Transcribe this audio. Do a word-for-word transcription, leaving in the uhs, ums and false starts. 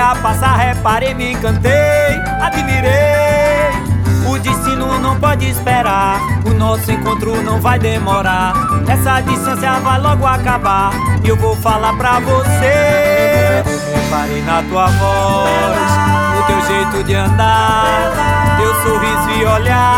dia passa, reparei, me encantei, admirei. O destino não pode esperar, o nosso encontro não vai demorar. Essa distância vai logo acabar e eu vou falar pra você. Reparei na tua voz, no teu jeito de andar, teu sorriso e olhar.